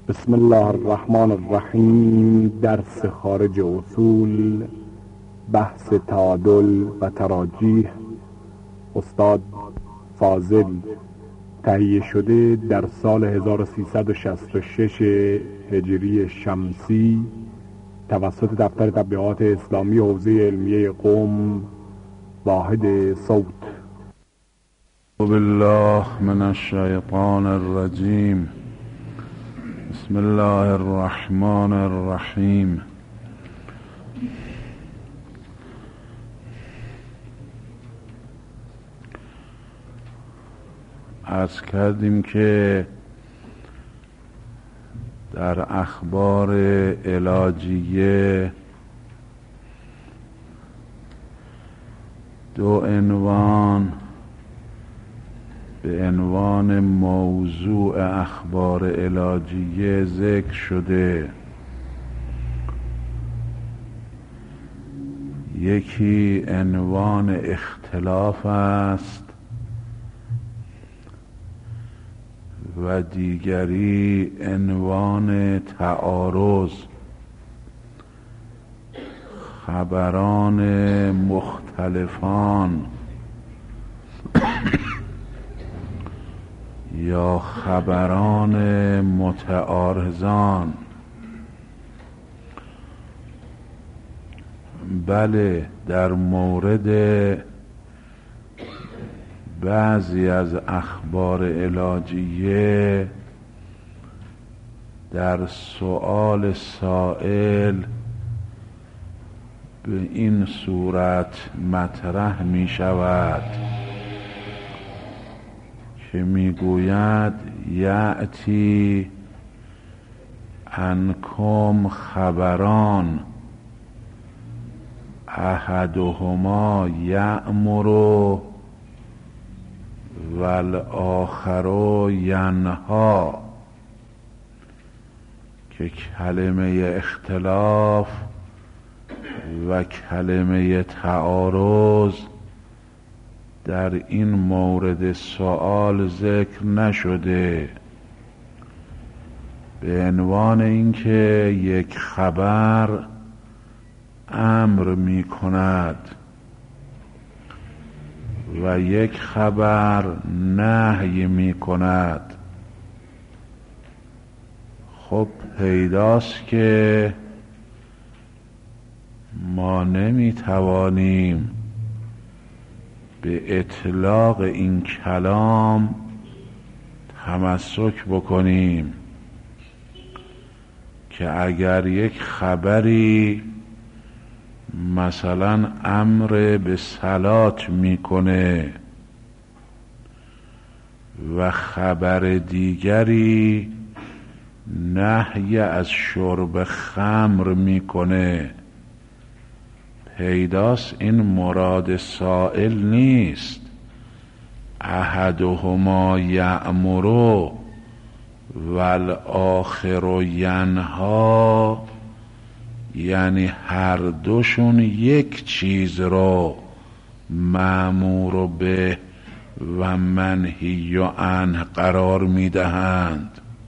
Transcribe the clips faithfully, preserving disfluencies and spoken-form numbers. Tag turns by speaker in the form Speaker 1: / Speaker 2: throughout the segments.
Speaker 1: بسم الله الرحمن الرحیم. درس خارج اصول، بحث تعادل و تراجیح، استاد فاضل، تهیه شده در سال هزار و سیصد و شصت و شش هجری شمسی توسط دفتر تبلیغات اسلامی حوزه علمیه قم، واحد صوت.
Speaker 2: بالله من الشیطان الرجیم. بسم الله الرحمن الرحیم. عرض کردیم که در اخبار علاجیه دو عنوان به عنوان موضوع اخبار علاجیه ذکر شده. یکی عنوان اختلاف است و دیگری عنوان تعارض. خبران مختلفان یا خبران متعارضان. بله، در مورد بعضی از اخبار علاجیه در سؤال سائل به این صورت مطرح می شود که می گوید یأتی عنکم خبران احدهما یأمر والآخر ینها، که کلمه اختلاف و کلمه تعارض در این مورد سوال ذکر نشده، به عنوان اینکه یک خبر امر می کند و یک خبر نهی می کند. خب پیداست که ما نمی توانیم به اطلاق این کلام تمسک بکنیم که اگر یک خبری مثلا امر به صلات میکنه و خبر دیگری نهی از شرب خمر میکنه، پیداست این مراد سائل نیست. احدهما یأمر والآخر ینها، یعنی هر دوشون یک چیز رو مأمور به و منهی عنه قرار میدهند.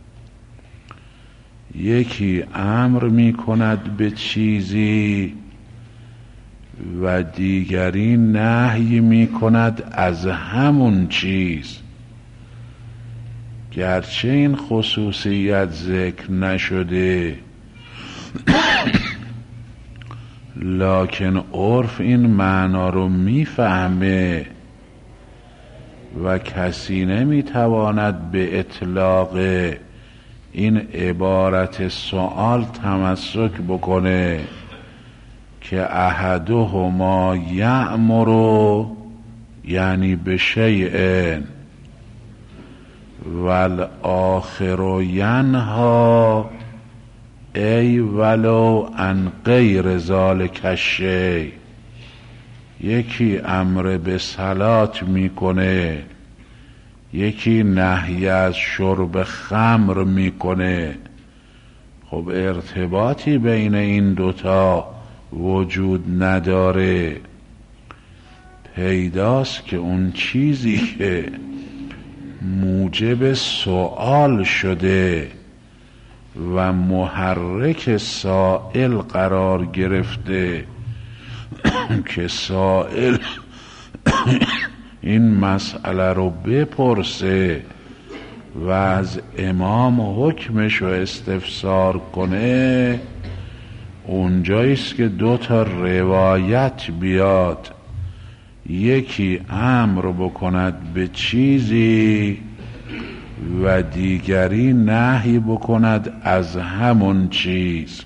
Speaker 2: یکی امر میکند به چیزی و دیگری نهی میکند از همون چیز، گرچه این خصوصیت ذکر نشده لکن عرف این معنا رو میفهمه و کسی نمیتواند به اطلاق این عبارت سؤال تمسک بکنه که احدهما یأمر یعنی به شیء والآخر ینها ای ولو عن غیر ذلک الشیء. یکی امر به صلات میکنه، یکی نهی از شرب خمر میکنه. خب ارتباطی بین این دوتا وجود نداره. پیداست که اون چیزی که موجب سؤال شده و محرک سائل قرار گرفته که سائل این مسئله رو بپرسه و از امام حکمش رو استفسار کنه، اونجاییست که دو تا روایت بیاد، یکی امر بکند به چیزی و دیگری نهی بکند از همون چیز.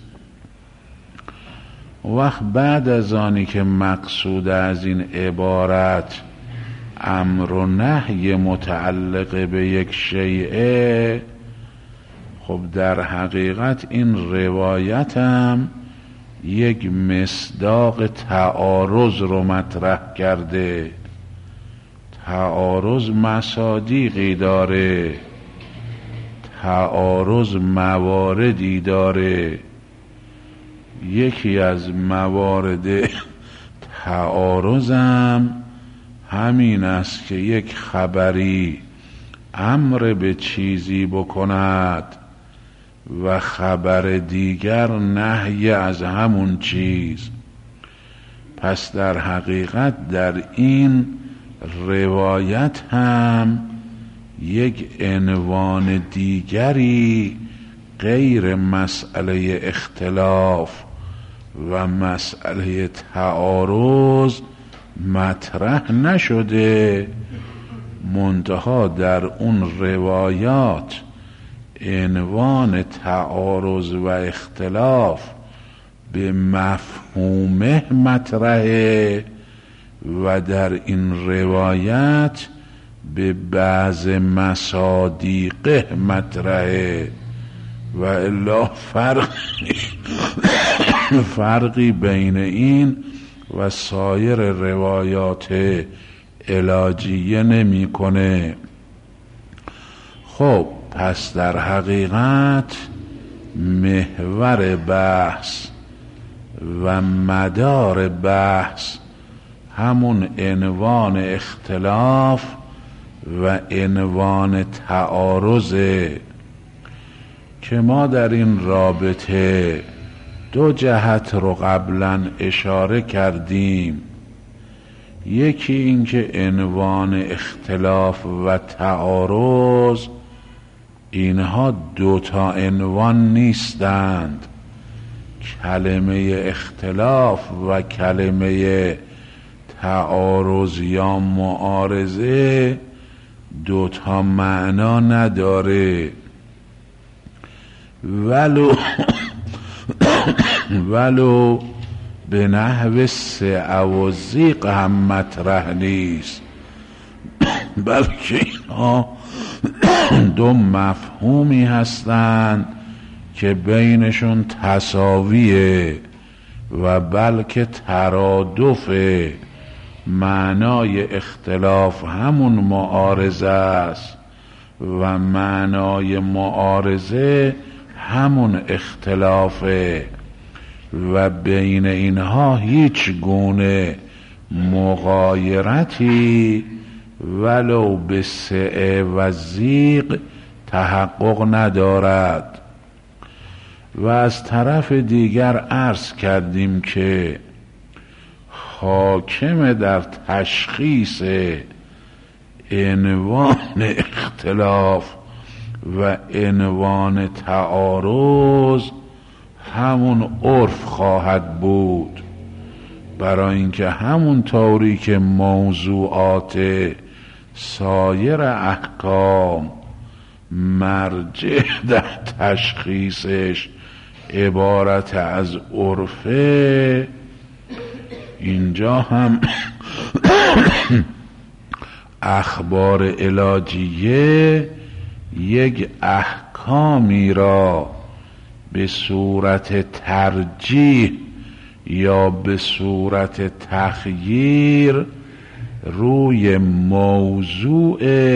Speaker 2: وقت بعد از آنی که مقصود از این عبارت امر و نهی متعلق به یک شیء، خب در حقیقت این روایت هم یک مصداق تعارض رو مطرح کرده. تعارض مصادیقی داره، تعارض مواردی داره. یکی از موارد تعارضم همین است که یک خبری امر به چیزی بکند و خبر دیگر نهی از همون چیز. پس در حقیقت در این روایت هم یک عنوان دیگری غیر مسئله اختلاف و مسئله تعارض مطرح نشده، منتها در اون روایات عنوان تعارض و اختلاف به مفهومه مطرحه و در این روایت به بعض مصادیقه مطرحه و الا فرقی فرقی بین این و سایر روایات علاجیه نمی کنه. خب پس در حقیقت محور بحث و مدار بحث همون عنوان اختلاف و عنوان تعارضه که ما در این رابطه دو جهت رو قبلا اشاره کردیم. یکی این که عنوان اختلاف و تعارض اینها دوتا عنوان نیستند. کلمه اختلاف و کلمه تعارض یا معارضه دوتا معنا نداره، ولو ولو به نحو سعه و ضیق هم مطرح نیست، بلکه اینها دو مفهومی هستند که بینشون تساویه و بلکه ترادفه. معنای اختلاف همون معارضه است و معنای معارضه همون اختلافه و بین اینها هیچ گونه مغایرتی ولو به سعه و ضیق تحقق ندارد. و از طرف دیگر عرض کردیم که حاکم در تشخیص عنوان اختلاف و عنوان تعارض همون عرف خواهد بود، برای اینکه همون طوری که موضوعات سایر احکام مرجع در تشخیصش عبارت از عرفه، اینجا هم اخبار علاجیه یک احکامی را به صورت ترجیح یا به صورت تخییر روی موضوع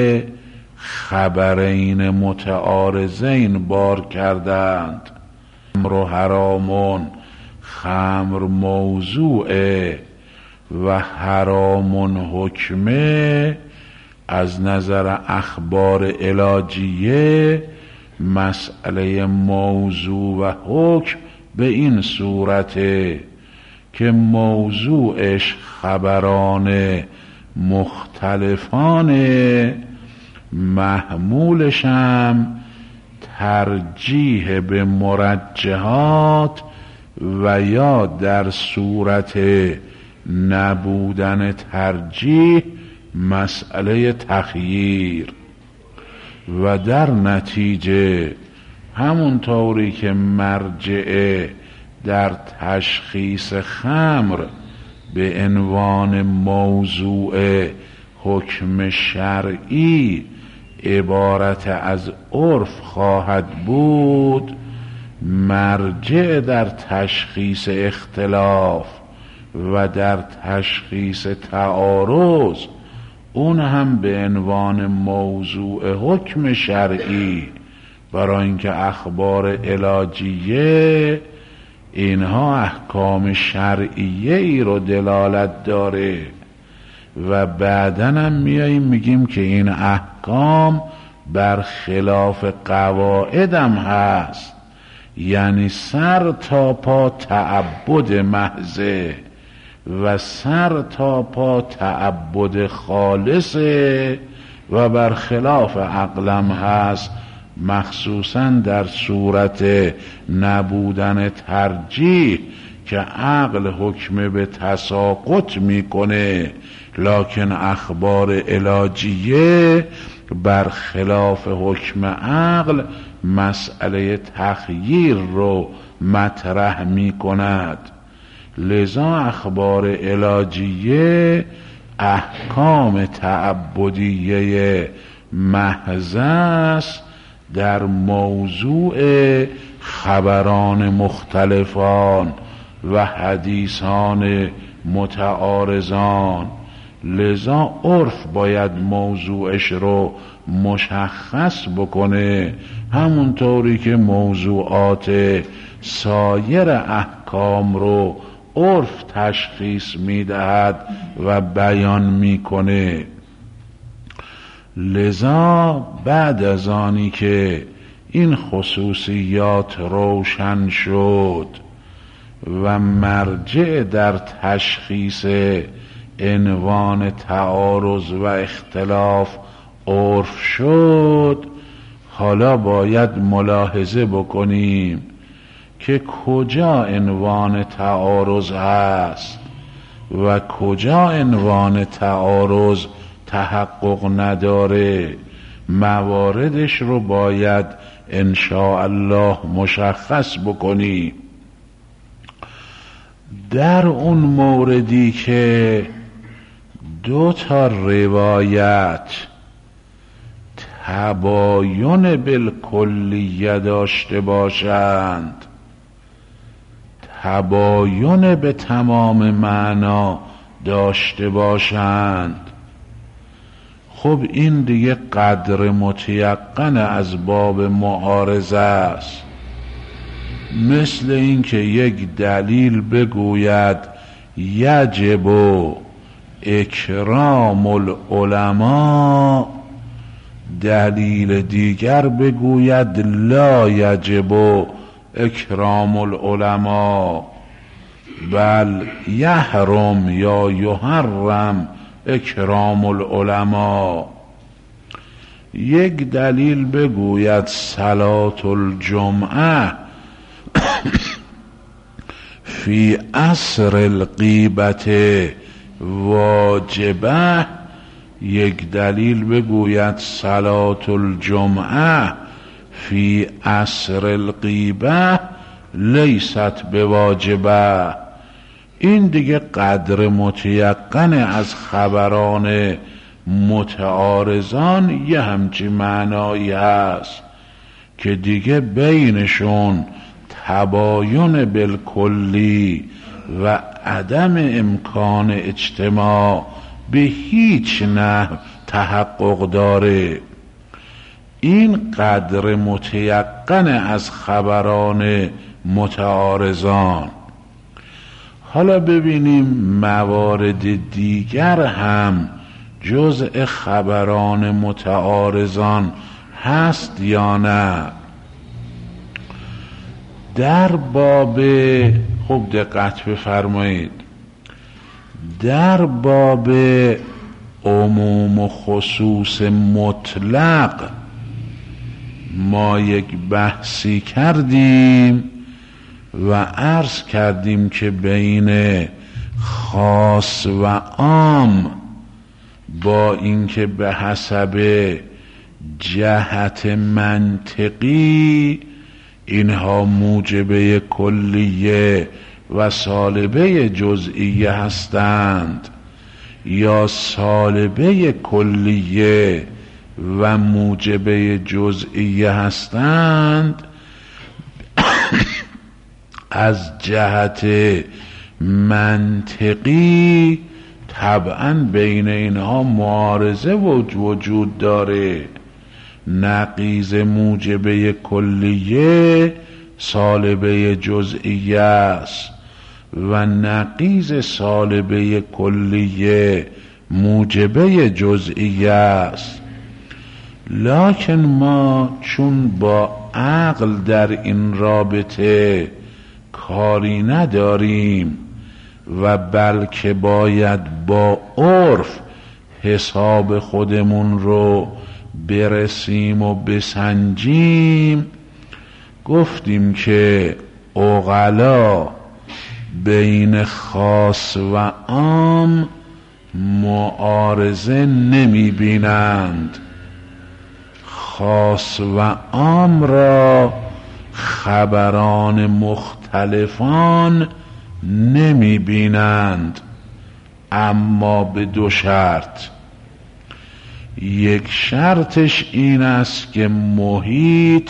Speaker 2: خبرین متعارضین بار کردند. خمر حرامون، خمر موضوعه و حرامون حکمه، از نظر اخبار علاجیه مسئله موضوع و حکم به این صورته که موضوعش خبران مختلفانه، محمولش هم ترجیح به مرجحات و یا در صورت نبودن ترجیح مسئله تخییر. و در نتیجه همونطوری که مرجع در تشخیص خمر به عنوان موضوع حکم شرعی عبارت از عرف خواهد بود، مرجع در تشخیص اختلاف و در تشخیص تعارض اون هم به عنوان موضوع حکم شرعی، برای اینکه اخبار علاجیه اینها احکام شرعیه ای رو دلالت داره و بعداً هم میاییم میگیم که این احکام برخلاف قواعدم هست، یعنی سر تا پا تعبد محضه و سر تا پا تعبد خالصه و برخلاف عقلم هست، مخصوصا در صورت نبودن ترجیح که عقل حکم به تساقط میکنه، لکن اخبار علاجیه برخلاف حکم عقل مسئله تخییر رو مطرح میکند. لذا اخبار علاجیه احکام تعبدیه محض است در موضوع خبران مختلفان و حدیثان متعارضان. لذا عرف باید موضوعش رو مشخص بکنه، همونطوری که موضوعات سایر احکام رو عرف تشخیص میدهد و بیان میکنه. لذا بعد از آنی که این خصوصیات روشن شد و مرجع در تشخیص عنوان تعارض و اختلاف عرف شد، حالا باید ملاحظه بکنیم که کجا عنوان تعارض هست و کجا عنوان تعارض تحقق نداره. مواردش رو باید ان شاء الله مشخص بکنیم. در اون موردی که دو تا روایت تباین بالکلیه داشته باشند، تباین به تمام معنا داشته باشند، خب این دیگه قدر متیقن از باب معارضه است. مثل این که یک دلیل بگوید یجب اکرام العلماء، دلیل دیگر بگوید لا یجب اکرام العلماء بل یحرم یا یحرم اکرام العلماء. یک دلیل بگوید صلاة الجمعه فی عصر الغیبت واجبه، یک دلیل بگوید صلاة الجمعه فی عصر الغیبه لیست بواجبه. این دیگه قدر متیقن از خبران متعارضان یه همچی معنایی هست که دیگه بینشون تباین بالکلی و عدم امکان اجتماع به هیچ نحو تحقق داره. این قدر متیقن از خبران متعارضان. حالا ببینیم موارد دیگر هم جزء خبران متعارضان هست یا نه. در باب، خوب دقت بفرمایید، در باب عموم و خصوص مطلق ما یک بحثی کردیم و عرض کردیم که بین خاص و عام با اینکه به حسب جهت منطقی اینها موجبه کلیه و سالبه جزئیه هستند یا سالبه کلیه و موجبه جزئیه هستند، از جهت منطقی طبعا بین اینها معارضه وجود داره. نقیض موجبه کلیه سالبه جزئیه است و نقیض سالبه کلیه موجبه جزئیه است. لکن ما چون با عقل در این رابطه کاری نداریم و بلکه باید با عرف حساب خودمون رو برسیم و بسنجیم، گفتیم که عقلا بین خاص و عام معارضه نمی بینند. خاص و عام را خبران مختلفان نمی بینند، اما به دو شرط. یک شرطش این است که محیط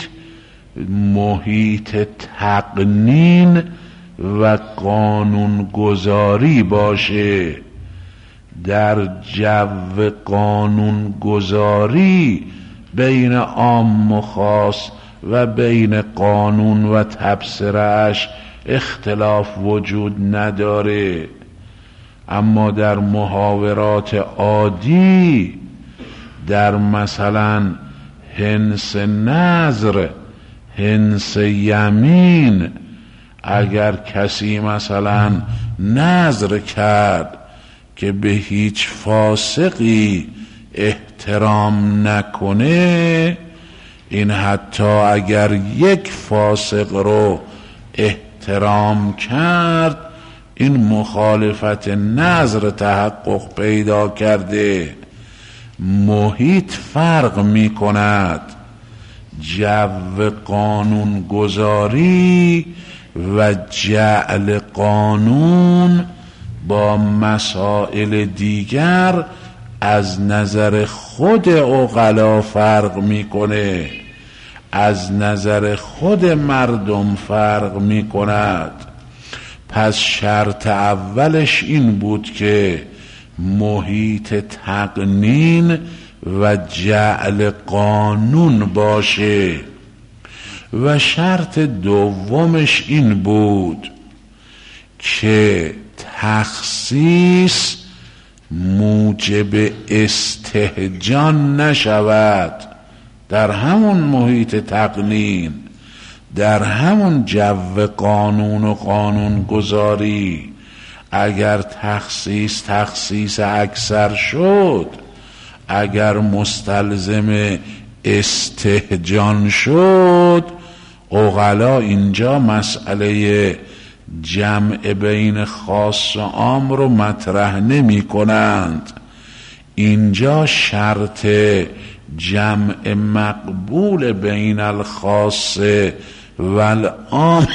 Speaker 2: محیط تقنین و قانون گذاری باشه. در جو قانون گذاری بین عام و خاص و بین قانون و تبصره‌اش اختلاف وجود نداره، اما در محاورات عادی، در مثلا حنس نظر، حنس یمین، اگر کسی مثلا نظر کرد که به هیچ فاسقی احترام نکنه، این حتی اگر یک فاسق رو احترام کرد، این مخالفت نظر تحقق پیدا کرده. محیط فرق می کند. جو قانون گذاری و جعل قانون با مسائل دیگر از نظر خود عقلا فرق میکنه، از نظر خود مردم فرق میکند. پس شرط اولش این بود که محیط تقنین و جعل قانون باشه و شرط دومش این بود که تخصیص موجب استهجان نشود. در همون محیط تقنین، در همون جو قانون و قانون گذاری، اگر تخصیص تخصیص اکثر شد، اگر مستلزم استهجان شد، عقلا اینجا مسئله جمع بین خاص و عام رو مطرح نمی کنند. اینجا شرط جمع مقبول بین الخاص و العام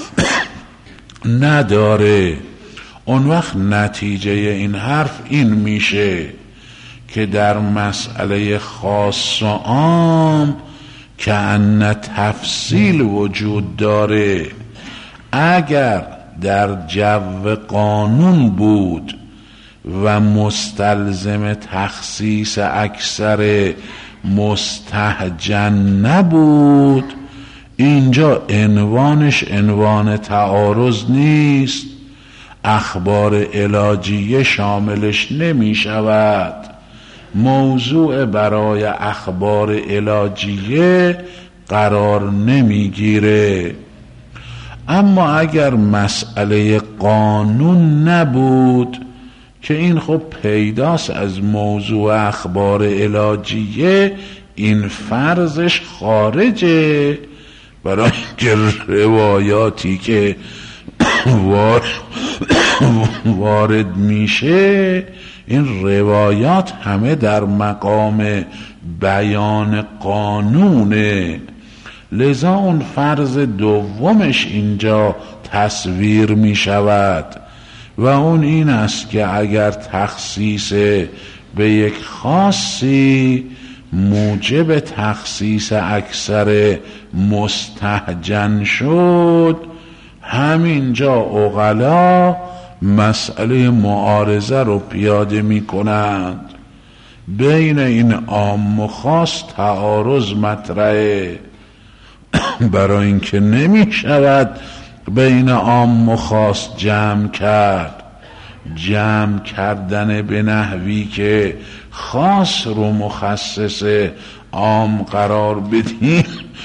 Speaker 2: نداره. اون وقت نتیجه این حرف این میشه که در مسئله خاص و عام که ان تفصیل وجود داره. اگر در جو قانون بود و مستلزم تخصیص اکثر مستهجن نبود، اینجا عنوانش عنوان تعارض نیست، اخبار علاجیه شاملش نمی شود، موضوع برای اخبار علاجیه قرار نمی گیره. اما اگر مسئله قانون نبود که این خب پیداست از موضوع اخبار علاجیه، این فرضش خارجه، برای اینکه روایاتی که وارد میشه این روایات همه در مقام بیان قانونه، لذا اون فرض دومش اینجا تصویر می شود و اون این است که اگر تخصیص به یک خاصی موجب تخصیص اکثر مستهجن شد، همینجا عقلا مسئله معارضه رو پیاده می کنند. بین این عام و خاص تعارض مطرحه، برای اینکه نمی شود بین عام و خاص جمع کرد. جمع کردن به نحوی که خاص رو مخصص عام قرار بدیم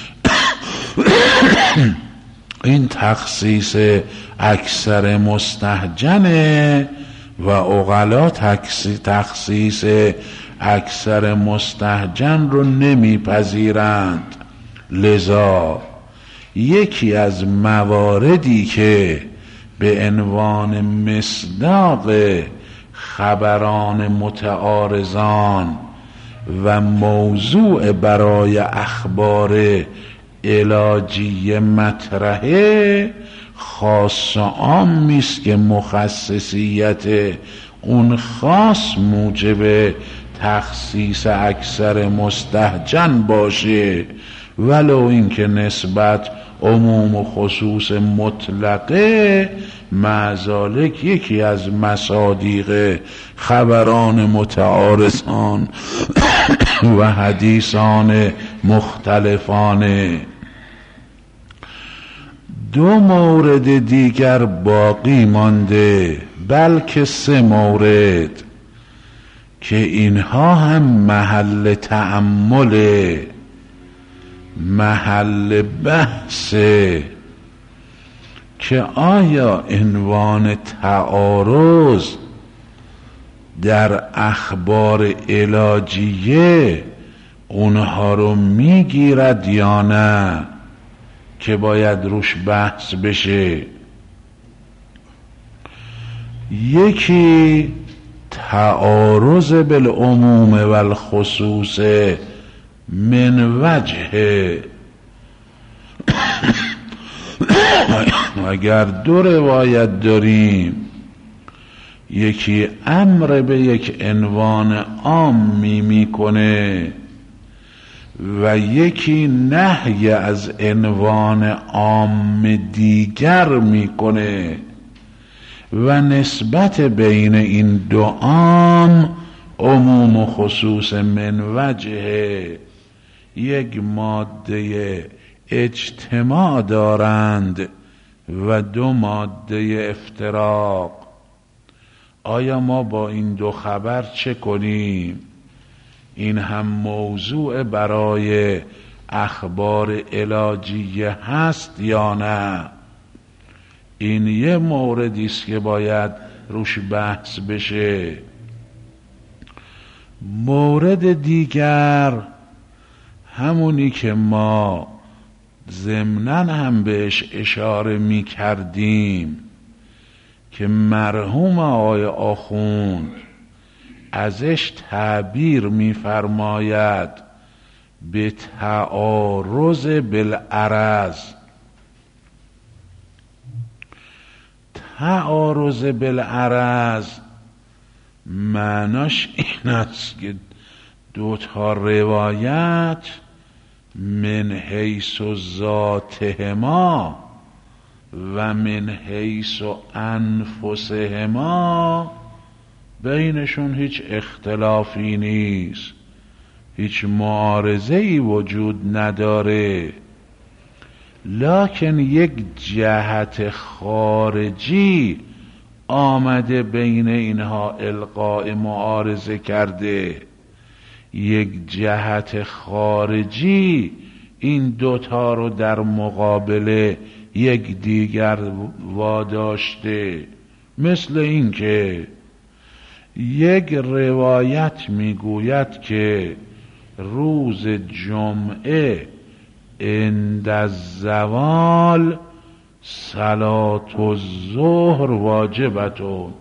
Speaker 2: این تخصیص اکثر مستهجنه و عقلا تخصیص اکثر مستهجن رو نمیپذیرند. لذا یکی از مواردی که به عنوان مصداق خبران متعارضان و موضوع برای اخبار علاجی مطرحه، خاص و عامی است که مخصصیت اون خاص موجب تخصیص اکثر مستهجن باشه، ولو اینکه نسبت عموم و خصوص مطلقه معذالک یکی از مصادیق خبران متعارضان و حدیثان مختلفانه. دو مورد دیگر باقی مانده، بلکه سه مورد که اینها هم محل تأمله، محل بحثه که آیا عنوان تعارض در اخبار علاجیه اونها رو میگیرد یا نه که باید روش بحث بشه. یکی تعارض بالعموم و الخصوص من وجه، اگر دو روایت داریم، یکی امر به یک عنوان عامی میکنه و یکی نهی از عنوان عام دیگر میکنه و نسبت بین این دو عام عموم و خصوص من وجه یک ماده اجتماع دارند و دو ماده افتراق. آیا ما با این دو خبر چه کنیم؟ این هم موضوع برای اخبار علاجیه هست یا نه؟ این یه موردی است که باید روش بحث بشه. مورد دیگر همونی که ما ضمناً هم بهش اشاره می کردیم که مرحوم آقای آخوند ازش تعبیر می فرماید به تعارض بالعرض. تعارض بالعرض معناش این است که دو تا روایت من حیث ذاتهما و من حیث انفسهما بینشون هیچ اختلافی نیست، هیچ معارضه‌ای وجود نداره، لکن یک جهت خارجی آمده بین اینها القاء معارضه کرده. یک جهت خارجی این دوتا رو در مقابل یک دیگر واداشته. مثل این که یک روایت میگوید که روز جمعه عند الزوال صلاة الظهر واجبتون.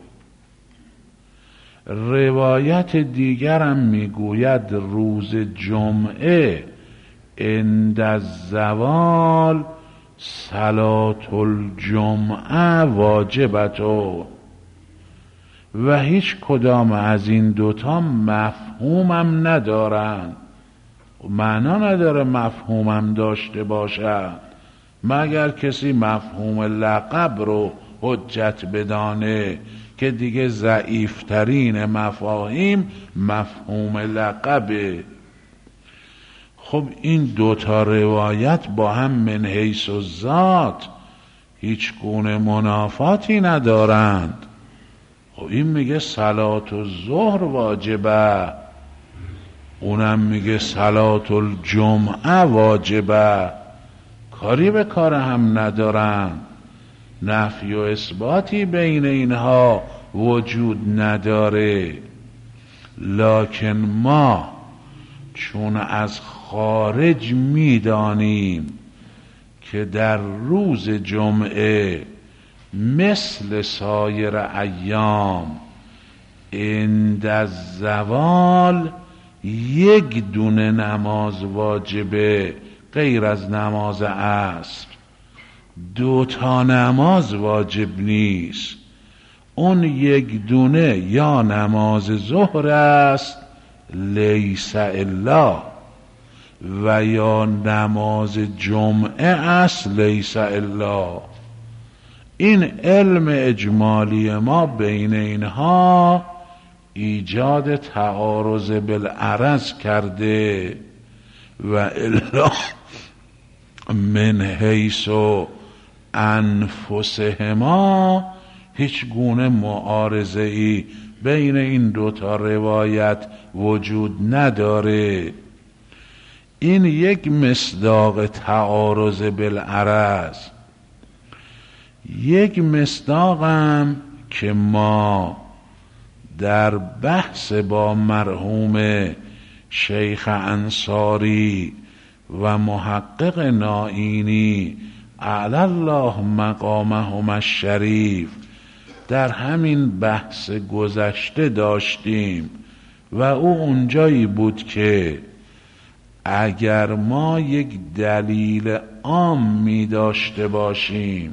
Speaker 2: روایت دیگرم میگوید روز جمعه عند الزوال صلاة الجمعه واجبتون. و هیچ کدام از این دوتا مفهومم ندارن. معنا نداره مفهومم داشته باشد مگر کسی مفهوم لقب رو حجت بدانه، که دیگه ضعیفترین مفاهیم مفهوم لقبه. خب این دوتا روایت با هم من حیث الذات هیچ گونه منافاتی ندارند. خب این میگه صلاة الظهر واجبه، اونم میگه صلاة الجمعه واجبه، کاری به کار هم ندارن. نفی و اثباتی بین اینها وجود نداره. لکن ما چون از خارج میدانیم که در روز جمعه مثل سایر ایام عند الزوال یک دونه نماز واجبه غیر از نماز عصر، دو تا نماز واجب نیست. اون یک دونه یا نماز ظهر است لیس الا، و یا نماز جمعه است لیس الا. این علم اجمالی ما بین اینها ایجاد تعارض بالعرض کرده، و الا من حیث انفسهما هیچ گونه معارضه ای بین این دوتا روایت وجود نداره. این یک مصداق تعارض بالعرض. یک مصداقم که ما در بحث با مرحوم شیخ انصاری و محقق نائینی اعلی الله مقامهم الشریف در همین بحث گذشته داشتیم، و او اونجایی بود که اگر ما یک دلیل عام می داشته باشیم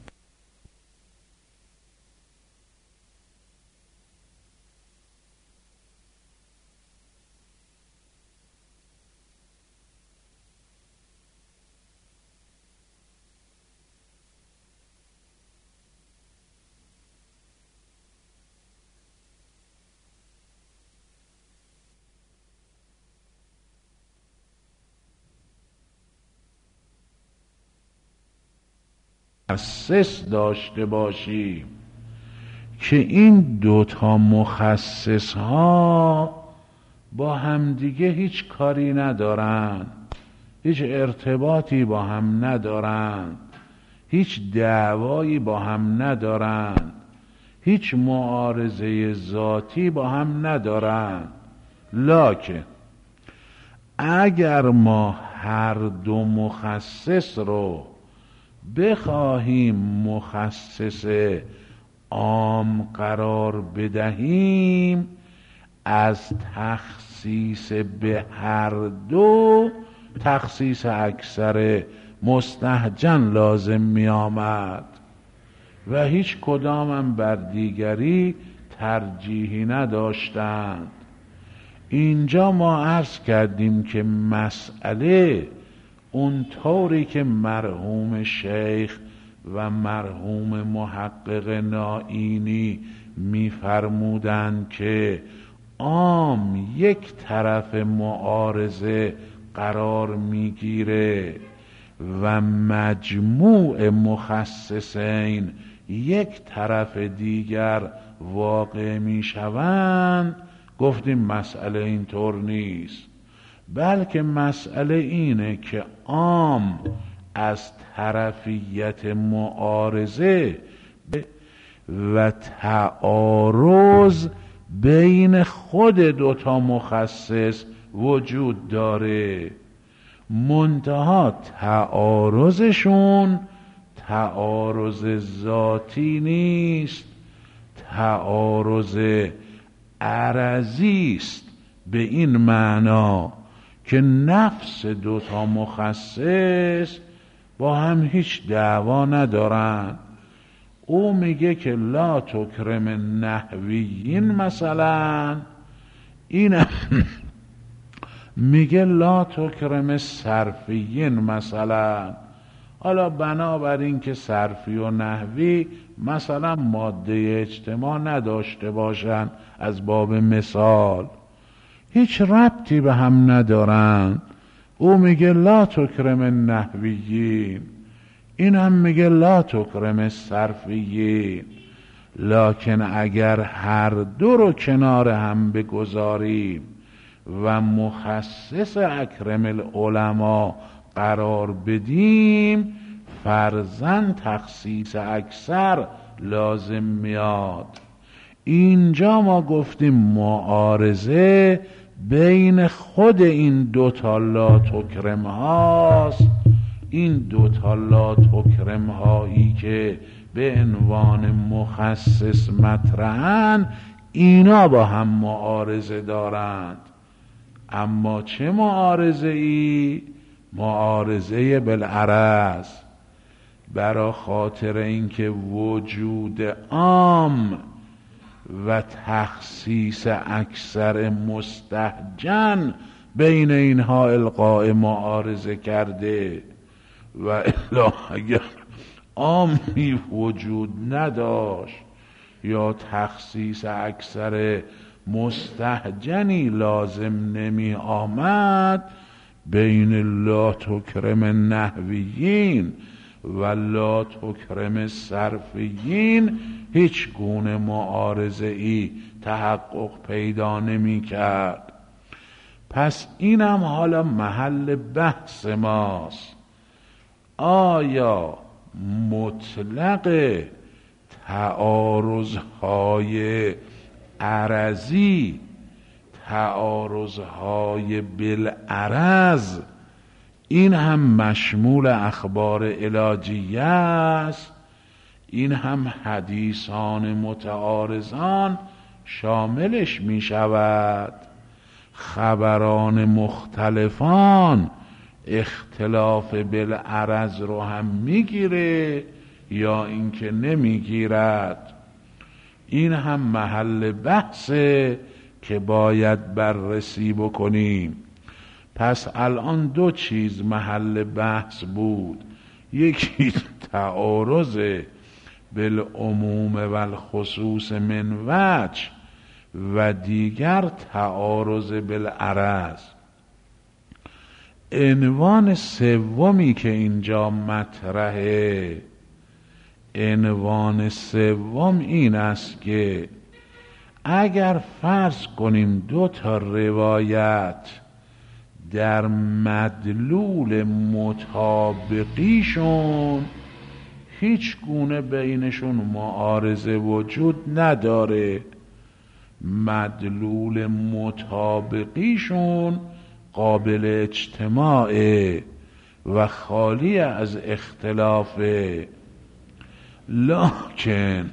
Speaker 2: مخصص داشته باشیم که این دوتا مخصص ها با همدیگه هیچ کاری ندارن، هیچ ارتباطی با هم ندارن، هیچ دعوایی با هم ندارن، هیچ معارضه ذاتی با هم ندارن. لکن اگر ما هر دو مخصص رو بخواهیم مخصص عام قرار بدهیم، از تخصیص به هر دو تخصیص اکثر مستهجن لازم می آمد و هیچ کدامم بر دیگری ترجیحی نداشتند. اینجا ما عرض کردیم که مسئله اون طوری که مرحوم شیخ و مرحوم محقق نائینی می‌فرمودند که عام یک طرف معارضه قرار میگیره و مجموع مخصصین یک طرف دیگر واقع میشوند، گفتیم مسئله اینطور نیست، بلکه مسئله اینه که عام از طرفیت معارضه و تعارض بین خود دوتا مخصص وجود داره، منتها تعارضشون تعارض ذاتی نیست، تعارض عرضی است، به این معنا که نفس دوتا مخصص با هم هیچ دعوا ندارن. او میگه که لا تکرم نحویین مثلا، این میگه لا تکرم صرفیین مثلا. حالا بنابراین که صرفی و نحوی مثلا ماده اجتماع نداشته باشن، از باب مثال هیچ ربطی به هم ندارن، او میگه لا تکرم نحویین، این هم میگه لا تکرم صرفیین. لکن اگر هر دو رو کنار هم بگذاریم و مخصص اکرم العلماء قرار بدیم، فرضاً تخصیص اکثر لازم میاد. اینجا ما گفتیم معارضه بین خود این دوتا لا تکرم هاست. این دوتا لا تکرم هایی که به عنوان مخصص مطرحن، اینا با هم معارضه دارند. اما چه معارضه ای؟ معارضه بالعرض، برا خاطر اینکه وجود عام و تخصیص اکثر مستهجن بین اینها القاء معارضه کرده. و الا اگر عامی وجود نداشت یا تخصیص اکثر مستهجنی لازم نمی آمد، بین لا تکرم نحویین و لا تکرم صرفیین هیچ گونه معارضه ای تحقق پیدا نمی کرد. پس اینم حالا محل بحث ماست. آیا مطلق تعارضهای عرضی، تعارضهای بالعرض، این هم مشمول اخبار علاجیه است، این هم حدیثان متعارضان شاملش می شود. خبران مختلفان اختلاف بالعرض رو هم میگیره یا اینکه نمیگیرد. این هم محل بحثه که باید بررسی بکنیم. پس الان دو چیز محل بحث بود، یکی تعارض بالعموم و الخصوص من وجه و دیگر تعارض بالعرض. عنوان سومی که اینجا مطرحه، عنوان سوم این است که اگر فرض کنیم دو تا روایت در مدلول مطابقیشون هیچ گونه بینشون معارضه وجود نداره، مدلول مطابقیشون قابل اجتماعه و خالی از اختلافه، لکن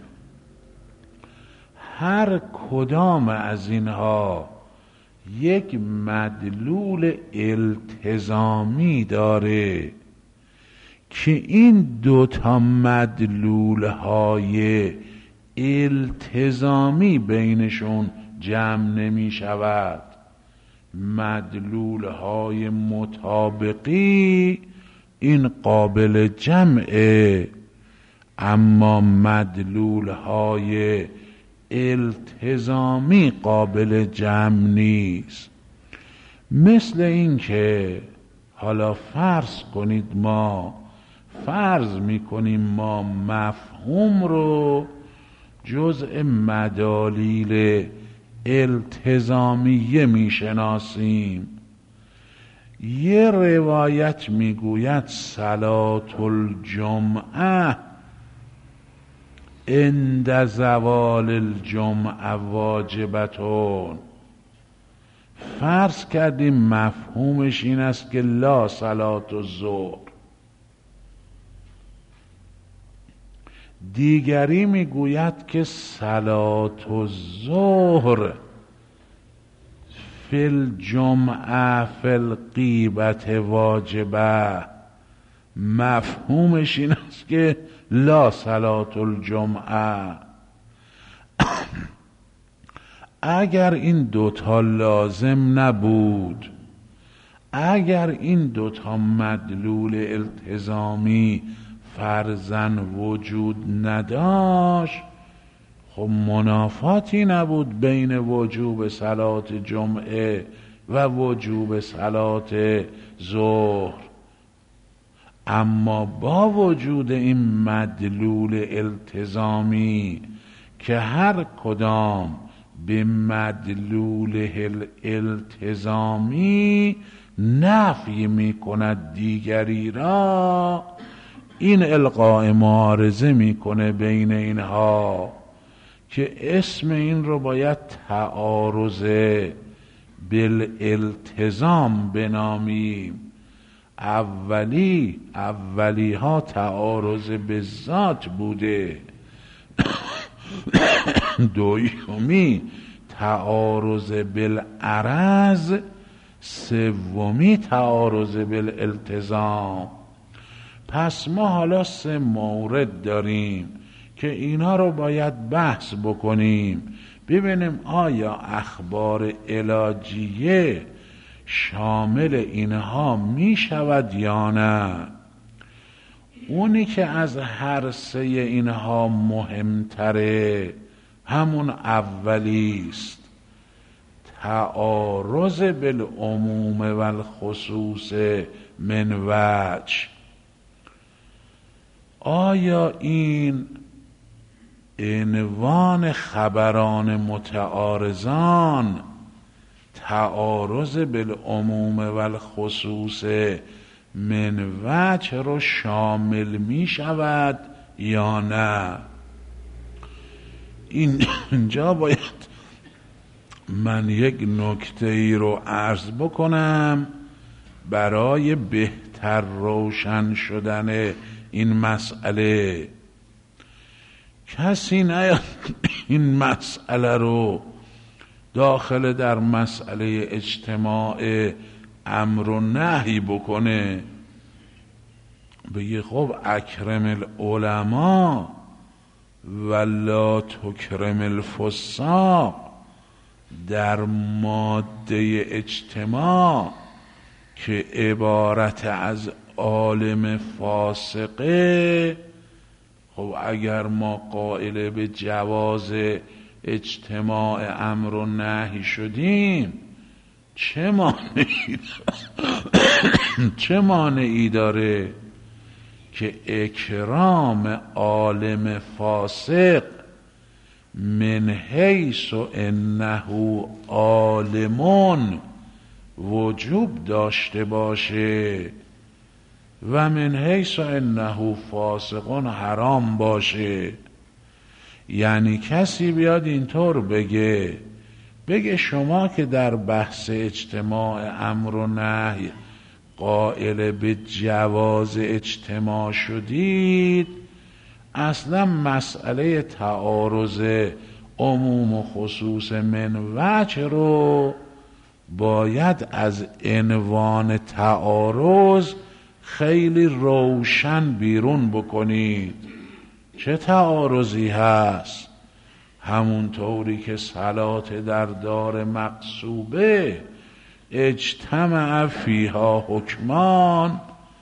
Speaker 2: هر کدام از اینها یک مدلول التزامی داره که این دوتا مدلول های التزامی بینشون جمع نمی شود. مدلول های مطابقی این قابل جمعه، اما مدلول های التزامی قابل جمع نیست. مثل این که حالا فرض کنید ما فرض میکنیم ما مفهوم رو جزء مدالیل التزامیه میشناسیم یه روایت میگوید صلات الجمعه عند زوال الجمعه واجبتون. فرض کردیم مفهومش این است که لا صلات الظهر. دیگری میگوید که صلات الظهر فی الجمعه فی الغیبت واجبه. مفهومش این است که لا صلات الجمعه. اگر این دوتا لازم نبود، اگر این دوتا مدلول التزامی فرضاً وجود نداشت، خب منافاتی نبود بین وجوب صلات جمعه و وجوب صلات ظهر. اما با وجود این مدلول التزامی که هر کدام به مدلول التزامی نفی می کند دیگری را، این القاء معارضه می کنه بین اینها که اسم این رو باید تعارض بالالتزام بنامیم. اولی اولی ها تعارض به ذات بوده، دومی تعارض بالعرض، سومی تعارض بالالتزام. پس ما حالا سه مورد داریم که اینا رو باید بحث بکنیم، ببینیم آیا اخبار علاجیه شامل اینها می شود یا نه. اونی که از هر سه اینها مهمتره همون اولیست، تعارض بالعموم و الخصوص من وجه. آیا این عنوان خبران متعارضان تعارض بالعموم و الخصوص من وجه رو شامل می شود یا نه؟ اینجا باید من یک نکته ای رو عرض بکنم برای بهتر روشن شدن این مسئله. کسی نیاد این مسئله رو داخل در مسئله اجتماع امر و نهی بکنه، بگه خب اکرم العلماء ولا تکرم الفساق. در ماده اجتماع که عبارت از عالم فاسقه، خب اگر ما قائل به جواز اجتماع امر و نهی شدیم، چه مانعی چه مانعی داره که اکرام عالم فاسق من حیث انه عالمون وجوب داشته باشه و من حیث انه فاسقون حرام باشه؟ یعنی کسی بیاد اینطور بگه بگه شما که در بحث اجتماع امر و نهی قائل به جواز اجتماع شدید، اصلا مسئله تعارض عموم و خصوص من وجه رو باید از عنوان تعارض خیلی روشن بیرون بکنید. چه تعارضی هست؟ همون طوری که صلات در دار مقصوبه اجتمع فیها حکمان،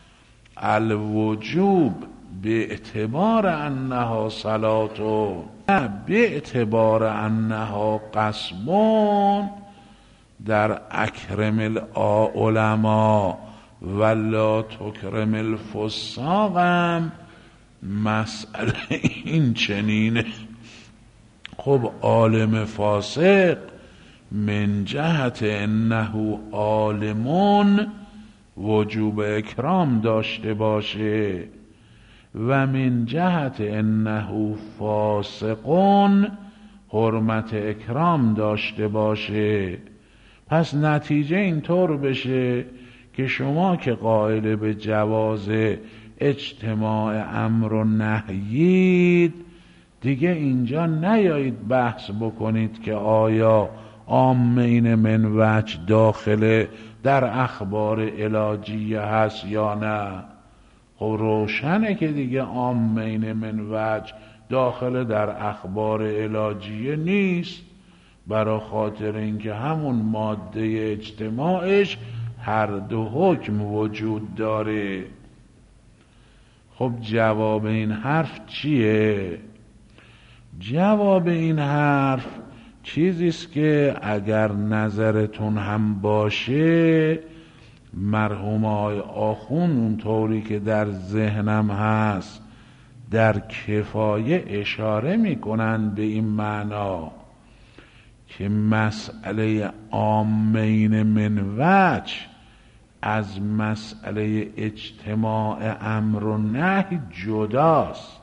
Speaker 2: الوجوب به اعتبار انها صلاتون به اعتبار انها قسمون، در اکرم العلماء ولا تکرم الفساق هم مسئله این چنینه. خب عالم فاسق من جهت انه عالمون وجوب اکرام داشته باشه و من جهت انه فاسقون حرمت اکرام داشته باشه. پس نتیجه اینطور بشه که شما که قائل به جواز اجتماع امر و نهیید، دیگه اینجا نیایید بحث بکنید که آیا عامین من وجه داخل در اخبار علاجیه هست یا نه. خب روشنه که دیگه عامین من وجه داخل در اخبار علاجیه نیست، برای خاطر اینکه همون ماده اجتماعش هر دو حکم وجود داره. خب جواب این حرف چیه؟ جواب این حرف چیزیست که اگر نظرتون هم باشه، مرحوم آقای آخوند اونطوری که در ذهنم هست در کفایه اشاره میکنن به این معنا که مسئله عامین من وجه از مسئله اجتماع امر و نهی جداست.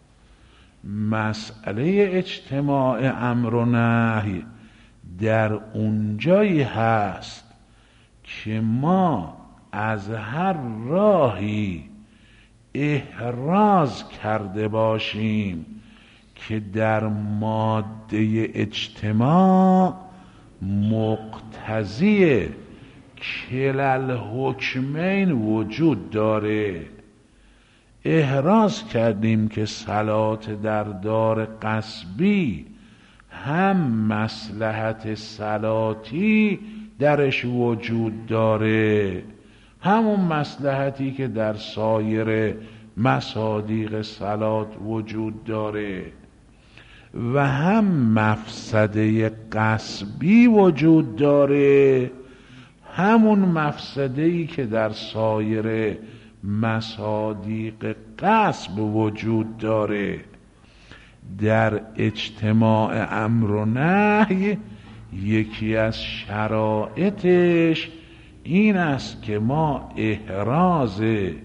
Speaker 2: مسئله اجتماع امر و نهی در اونجایی هست که ما از هر راهی احراز کرده باشیم که در ماده اجتماع مقتضی کلل حکمین وجود داره. احراز کردیم که صلات در دار غصبی هم مصلحت صلاتی درش وجود داره، همون مصلحتی که در سایر مصادیق صلات وجود داره، و هم مفسده غصبی وجود داره، همون مفسده‌ای که در سایر مصادیق غصب وجود داره. در اجتماع امر و نهی یکی از شرایطش این است که ما احراز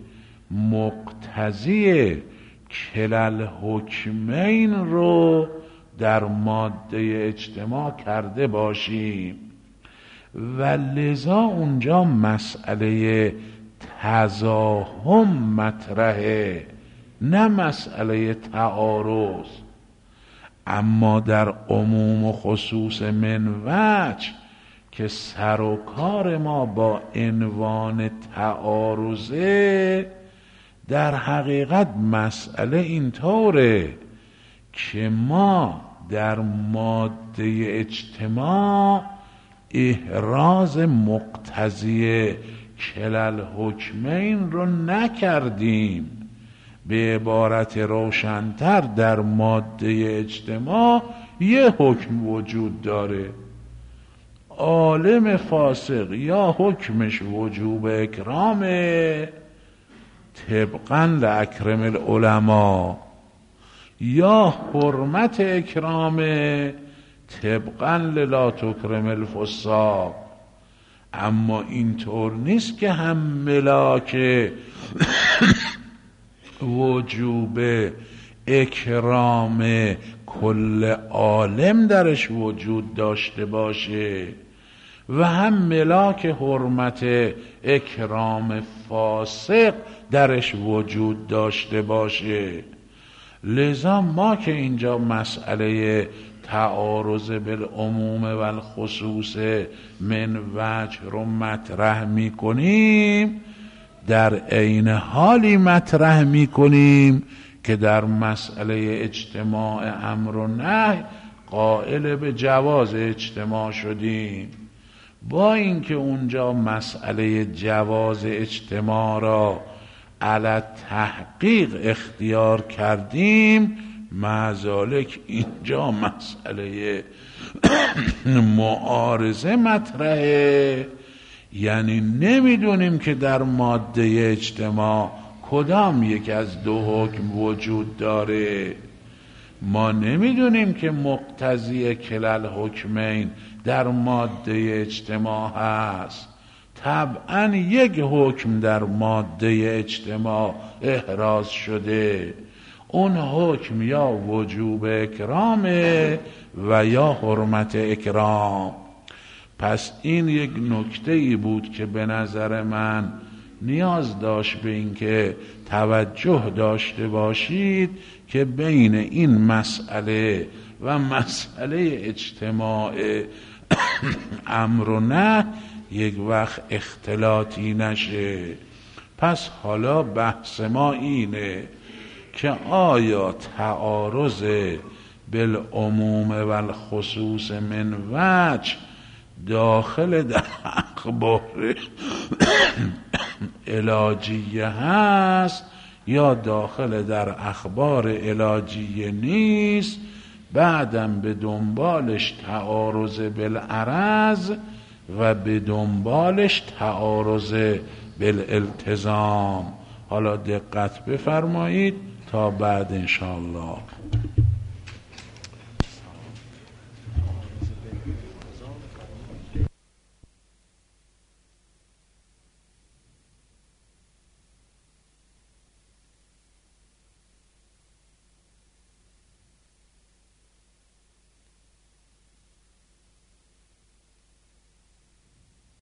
Speaker 2: مقتضی کلل حکمین رو در ماده اجتماع کرده باشیم و لذا اونجا مسئله تزاحم مطرحه، نه مسئله تعارض. اما در عموم و خصوص من وجه که سر و کار ما با عنوان تعارضه، در حقیقت مسئله اینطوره که ما در ماده اجتماع احراز مقتضی کلل حکمین رو نکردیم. به عبارت روشن‌تر در ماده اجتماع یه حکم وجود داره. عالم فاسق یا حکمش وجوب اکرامه طبقاً لاکرم العلماء، یا حرمت اکرامه طبقاً للا تکرم الفساق. اما اینطور نیست که هم ملاک وجوب اکرام کل عالم درش وجود داشته باشه و هم ملاک حرمت اکرام فاسق درش وجود داشته باشه. لذا ما که اینجا مسئله تعارض بالعموم و الخصوص من وجه رو مطرح می کنیم، در عین حالی مطرح می کنیم که در مسئله اجتماع امر و نهی قائل به جواز اجتماع شدیم. با اینکه اونجا مسئله جواز اجتماع را علی تحقیق اختیار کردیم، معذالک اینجا مسئله معارضه مطرحه. یعنی نمیدونیم که در ماده اجتماع کدام یک از دو حکم وجود داره. ما نمیدونیم که مقتضی کلل حکمین در ماده اجتماع هست. طبعا یک حکم در ماده اجتماع احراز شده، اون حکم یا وجوب اکرامه و یا حرمت اکرام. پس این یک نکته ای بود که به نظر من نیاز داشت به این که توجه داشته باشید که بین این مسئله و مسئله اجتماع امر و نهی یک وقت اختلاطی نشه. پس حالا بحث ما اینه که آیا تعارض بالعموم و الخصوص من وجه داخل در اخبار علاجیه هست یا داخل در اخبار علاجیه نیست، بعدم به دنبالش تعارض بالعرض و به دنبالش تعارض بالالتزام. حالا دقت بفرمایید تا بعد انشاءالله.